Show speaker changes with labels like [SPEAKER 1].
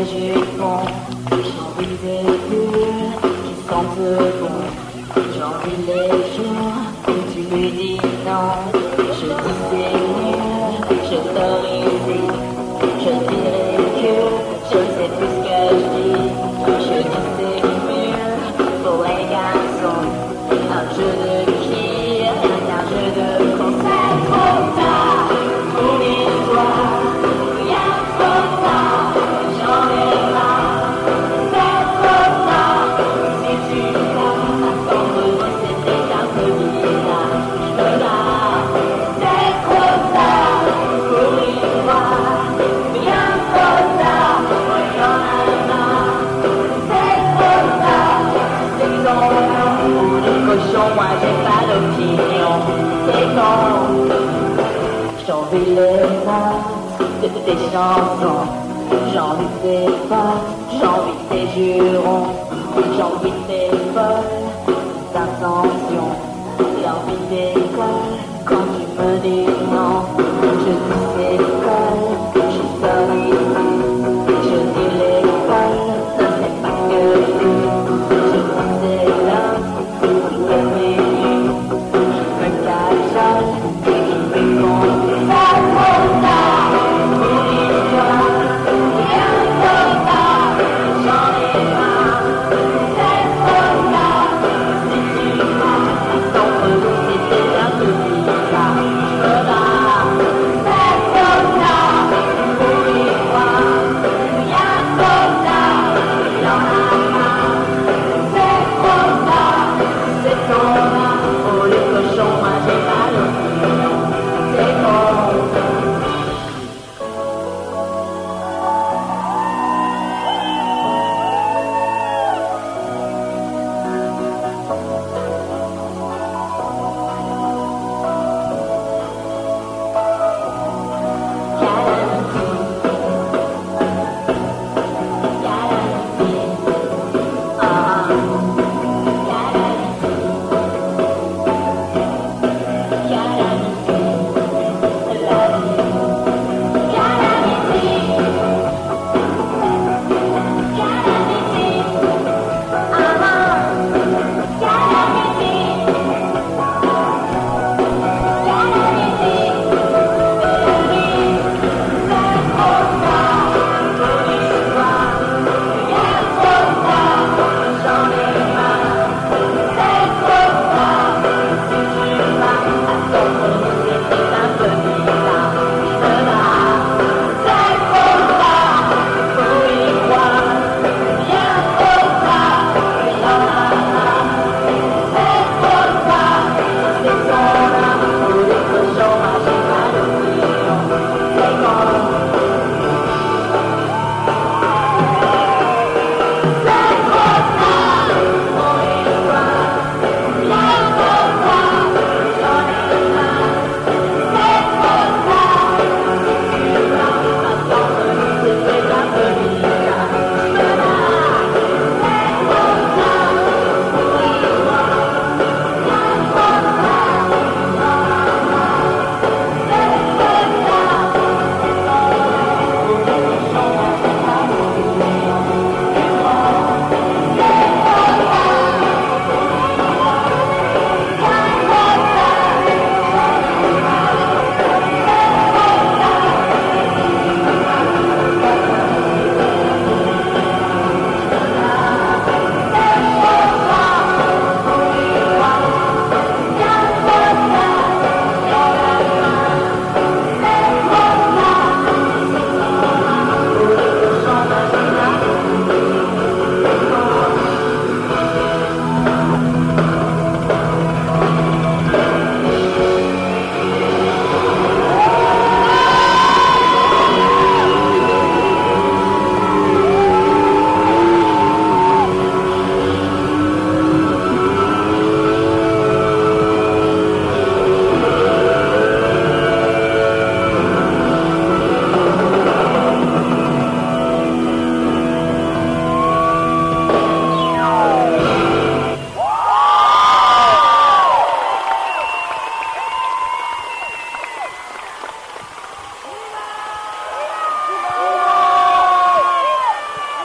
[SPEAKER 1] jupons, j'ai envie des bulles qui sentent bon. J'ai envie les jours où tu me dis non. Je dis c'est nul, je t'autorise. Je dirais que je sais plus ce que je dis. Je dis c'est nul pour les garçons. Un jeu de qui, un jeu de conseil. Trop tard pour l'histoire. Bien trop tard, j'en ai marre. C'est trop tard si tu l'as. Attendre moi c'est déjà un peu bizarre. Je me barre. C'est trop tard pour l'histoire. Bien trop tard, moi j'en ai marre. C'est trop tard, c'est ton amour de cochon. Moi j'ai pas d'opinion. C'est quand j'envie les notes de tes chansons. J'envie tes potes, j'envie tes jurons. J'envie tes folles intentions. L'envie d'école quand tu me dis